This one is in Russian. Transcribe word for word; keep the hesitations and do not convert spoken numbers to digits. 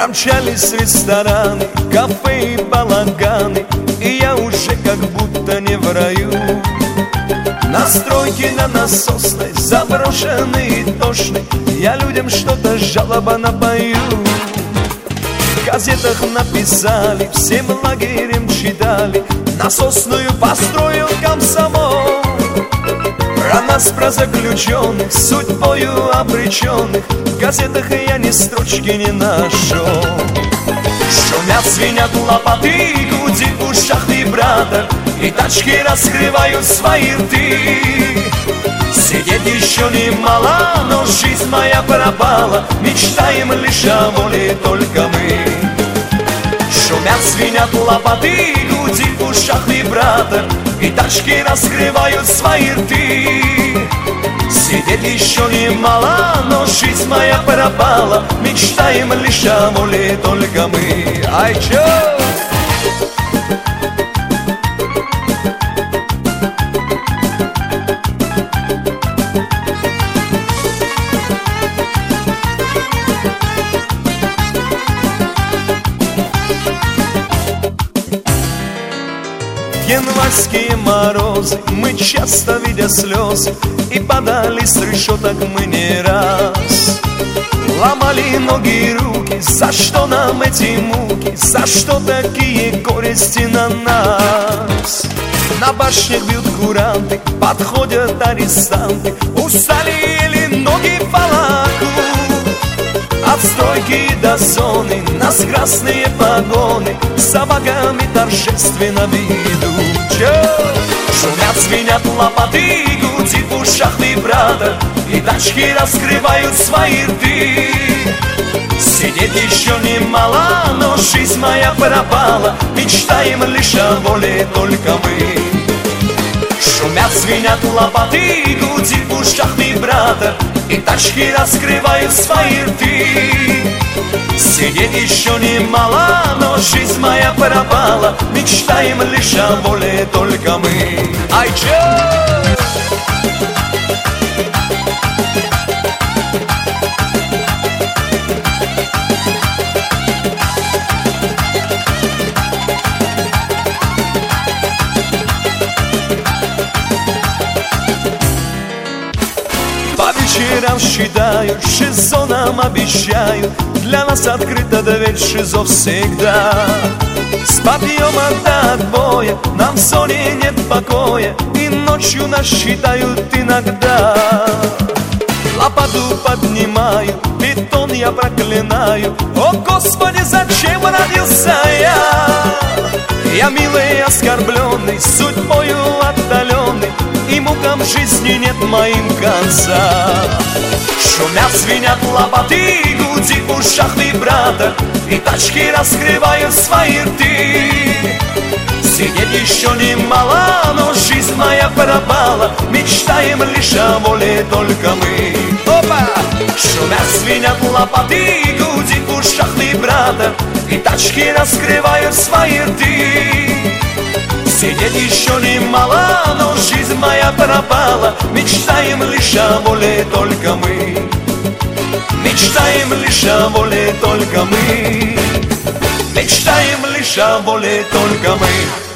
Промчались рестораны, кафе и балаганы, и я уже как будто не в раю. Настройки на насосной, заброшенные и тошны, я людям что-то жалоба напою. В газетах написали, всем лагерем читали, насосную построил комсомол. Про нас, про заключенных, судьбою обреченных, в газетах я ни строчки не нашел. Шумят, звенят лопаты, гудит в ушах вибратор, и тачки раскрывают свои рты. Сидеть еще немало, но жизнь моя пропала, мечтаем лишь о воле только мы. Шумят, звенят лопаты, гудит в ушах вибратор, и тачки раскрывают свои рты. Сидеть еще немало, но жизнь моя пропала, мечтаем лишь о воле только мы. Ай, чё? Январские морозы, мы часто, видя слезы, и падали с решеток мы не раз. Ломали ноги и руки, за что нам эти муки, за что такие горести на нас? На башнях бьют куранты, подходят арестанты, устали еле ноги по лаку. От стройки до зоны нас красные погоны, собаками торжественно ведут. Шумят, звенят лопаты, гудит в ушах вибратор, и тачки раскрывают свои рты. Сидеть еще немало, но жизнь моя пропала, мечтаем лишь о воле только мы. Шумят, звенят лопаты, гудит в ушах вибратор, и тачки раскрывают свои рты. Сидеть еще немало, но жизнь моя пропала, мечтаем лишь о воле только мы. Ай, чё? По вечерам считают, ШИЗО нам обещают, для нас открыта дверь ШИЗО всегда. С подъема до отбоя нам в зоне нет покоя, и ночью нас считают иногда. Лопату поднимаю, бетон я проклинаю, о Господи, зачем родился я? Я милый, оскорбленный, судьбою отдаленный, и мукам жизни нет моим конца. Шумят, звенят лопаты, гудит в ушах вибратор, и тачки раскрывают свои рты. Сидеть еще немало, но жизнь моя пропала, мечтаем лишь о воле только мы. Опа! Шумят, звенят лопаты, гудит в ушах вибратор, и тачки раскрывают свои рты. Сидеть еще немало, но жизнь моя пропала, мечтаем лишь о воле только мы. Мечтаем лишь о воле только мы. Мечтаем лишь о воле только мы.